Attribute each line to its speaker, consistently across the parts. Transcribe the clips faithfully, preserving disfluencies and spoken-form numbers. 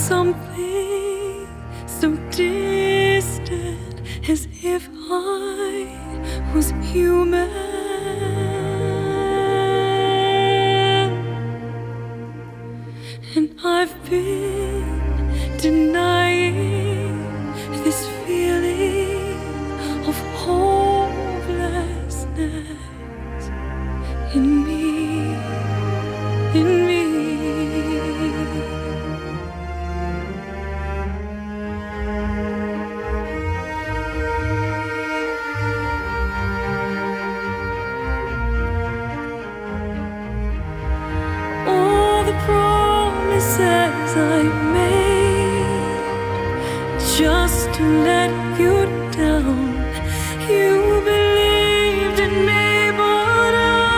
Speaker 1: something so distant, as if I was human. And I've been denying this feeling of hopelessness in me, in me. All the promises I made just to let you down, you believed in me, but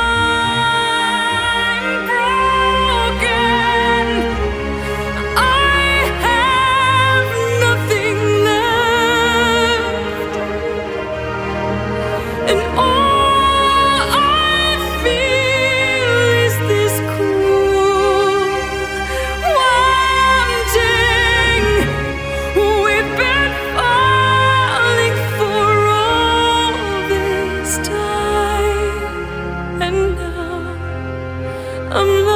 Speaker 1: I'm broken. I have nothing left, and all I feel is this cruel wanting. We've been falling for all this time, and now I'm